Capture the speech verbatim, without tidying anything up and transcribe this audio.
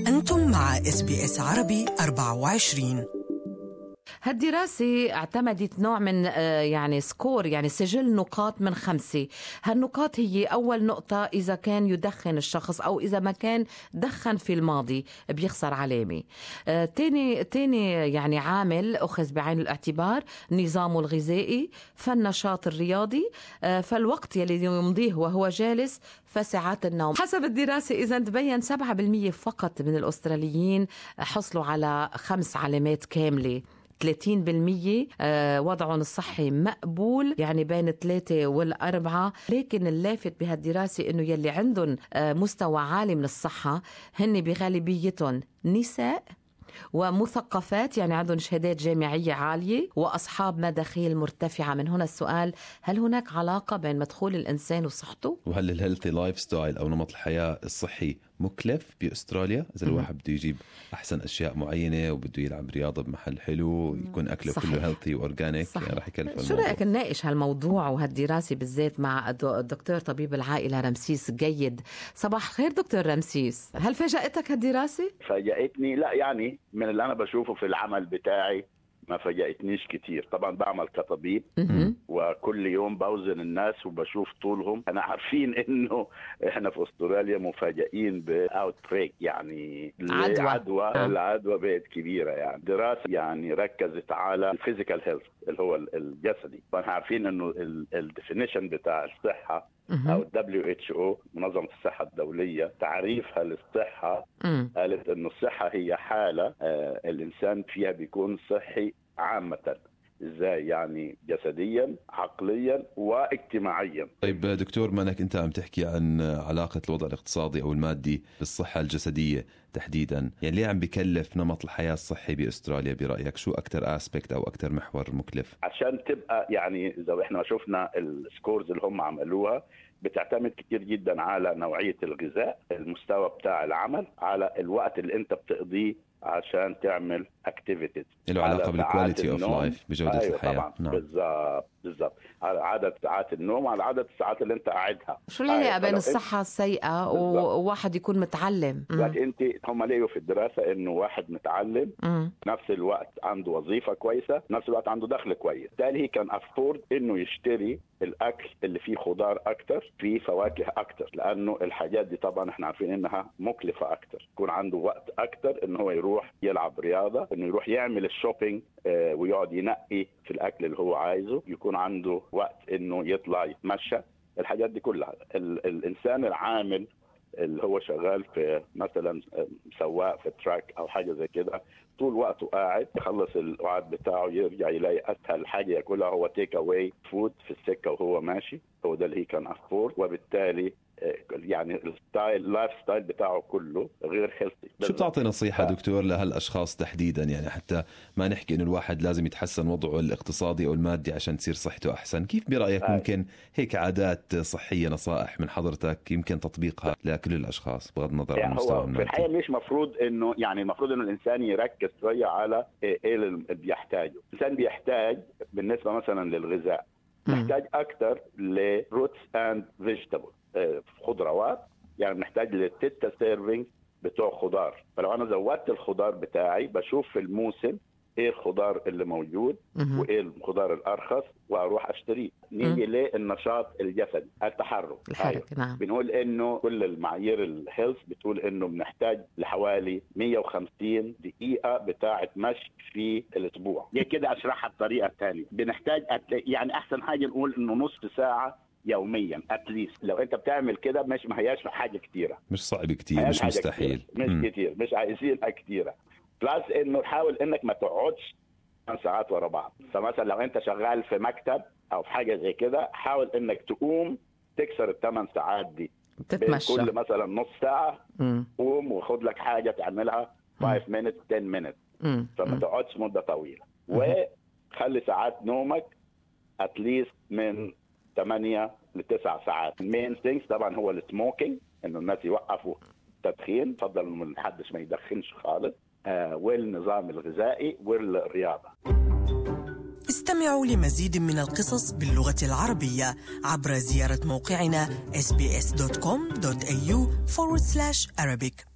أنتم مع إس بي إس عربي أربعة وعشرين. هالدراسة اعتمدت نوع من يعني سكور، يعني سجل نقاط من خمسة. هالنقاط هي أول نقطة إذا كان يدخن الشخص أو إذا ما كان دخن في الماضي بيخسر علامة. آه تاني, تاني يعني عامل أخذ بعين الاعتبار نظامه الغذائي، فالنشاط الرياضي، آه فالوقت يلي يمضيه وهو جالس، فساعات النوم. حسب الدراسة إذا تبين سبعة بالمية فقط من الأستراليين حصلوا على خمس علامات كاملة. ثلاثين بالمية وضعهم الصحي مقبول، يعني بين ثلاثة والأربعة. لكن اللافت بهالدراسة إنه يلي عندهم مستوى عالي من الصحة هن بغالبيتهم نساء ومثقفات، يعني عندهم شهادات جامعية عالية، وأصحاب مداخيل مرتفعة. من هنا السؤال: هل هناك علاقة بين مدخول الإنسان وصحته؟ وهل الهيلثي لايف ستايل أو نمط الحياة الصحي مكلف بأستراليا؟ إذا الواحد بده يجيب أحسن أشياء معينة وبده يلعب رياضة بمحل حلو يكون أكله صحيح. كله هيلثي وأورجانيك، يعني رح يكلف الموضوع. شو رأيك نناقش هالموضوع وهالدراسة بالذات مع الدكتور طبيب العائلة رمسيس جيد؟ صباح الخير دكتور رمسيس، هل فاجأتك هالدراسة؟ فاجأتني؟ لا، يعني من اللي أنا بشوفه في العمل بتاعي ما فاجأتنيش كتير. طبعا بعمل كطبيب وكل يوم بوزن الناس وبشوف طولهم. أنا عارفين إنه إحنا في أستراليا مفاجئين بأوتبريك، يعني عدوى. عدوى آه. العدوى بقت كبيرة. يعني دراسة يعني ركزت على الفيزيكال هيلث اللي هو الجسدي. فاحنا عارفين إنه الديفينيشن بتاع الصحة أو دبليو إتش أو منظمة الصحة الدولية تعريفها للصحة مم. قالت إنه الصحة هي حالة آه الإنسان فيها بيكون صحي عامة. إزاي؟ يعني جسديا، عقليا، واجتماعيا. طيب دكتور، ما أنك أنت عم تحكي عن علاقة الوضع الاقتصادي أو المادي بالصحة الجسدية تحديدا، يعني ليه عم بيكلف نمط الحياة الصحي بأستراليا برأيك؟ شو أكتر أسبكت أو أكتر محور مكلف؟ عشان تبقى يعني إذا إحنا شفنا السكورز اللي هم عملوها بتعتمد كتير جدا على نوعية الغذاء، المستوى بتاع العمل، على الوقت اللي أنت بتقضيه عشان تعمل اكتيفيتيز، له علاقة بالكواليتي اوف لايف، بجودة أيوة الحياة. طبعا. نعم. بالضبط بالضبط، على عدد ساعات النوم، على عدد الساعات اللي انت قاعدها. شو العلاقة بين الصحة السيئة وواحد يكون متعلم؟ انت هم لقوا في الدراسة انه واحد متعلم مم. نفس الوقت عنده وظيفة كويسة، نفس الوقت عنده دخل كويس، بالتالي كان افورد انه يشتري الاكل اللي فيه خضار اكتر، فيه فواكه اكتر، لانه الحاجات دي طبعا احنا عارفين انها مكلفة اكتر. يكون عنده وقت اكتر انه هو يروح يلعب رياضة، انه يروح يعمل الشوبينج آه ويقعد ينقي في الاكل اللي هو عايزه، يكون عنده وقت انه يطلع يتمشى. الحاجات دي كلها ال- الانسان العامل اللي هو شغال في مثلا سواق في تراك او حاجه زي كده، طول وقته قاعد، يخلص الوعد بتاعه يرجع يلاقي اسهل حاجه ياكلها هو تيك اواي فود في السكه وهو ماشي. هو ده اللي هي كان افورد، وبالتالي يعني الستايل لايف ستايل بتاعه كله غير هيلثي. شو بتعطي نصيحة دكتور لهالأشخاص تحديدا، يعني حتى ما نحكي إنه الواحد لازم يتحسن وضعه الاقتصادي أو المادي عشان تصير صحته أحسن؟ كيف برأيك آه. ممكن هيك عادات صحية، نصائح من حضرتك يمكن تطبيقها لكل الأشخاص بغض النظر يعني عن المستوى هو المادي؟ في الحقيقة مش مفروض إنه يعني المفروض إنه الإنسان يركز شوية على إيه اللي بيحتاجه. الإنسان بيحتاج بالنسبة مثلا للغذاء محتاج أكتر لروتس أند فيجيتابل، خضروات، يعني محتاج للتيتا سيرفينج بتوع خضار. فلو انا زودت الخضار بتاعي بشوف في الموسم ايه الخضار اللي موجود وايه الخضار الارخص واروح اشتريه. نيجي للنشاط الجسدي، التحرك، الحركة. نعم. بنقول انه كل المعايير الهيلث بتقول انه بنحتاج لحوالي مية وخمسين دقيقة بتاعة مشي في الاسبوع. دي كده اشرحها بطريقة ثانية، بنحتاج يعني احسن حاجة نقول انه نص ساعة يوميا اتليست. لو انت بتعمل كده مش ما هياش حاجه كتيره، مش صعب كتير، مش مستحيل كتيرة. مش م. كتير، مش عايزينها كتيره. بلس انه حاول انك ما تقعدش ثمان ساعات ورا بعض. فمثلا لو انت شغال في مكتب او في حاجه زي كده، حاول انك تقوم تكسر الثمان ساعات دي، تتمشى كل مثلا نص ساعه م. قوم وخد لك حاجه تعملها خمسة minutes عشرة minutes، فما تقعدش مده طويله. م. وخلي ساعات نومك اتليست من ثمانية لتسع ساعات. المين ثينجز طبعا هو السموكينج، انه الناس يوقفوا التدخين، فضل من حدش ما يدخنش خالص، آه والنظام الغذائي والرياضة. استمعوا لمزيد من القصص باللغة العربية عبر زيارة موقعنا إس بي إس دوت كوم دوت إيه يو فورورد سلاش أرابيك.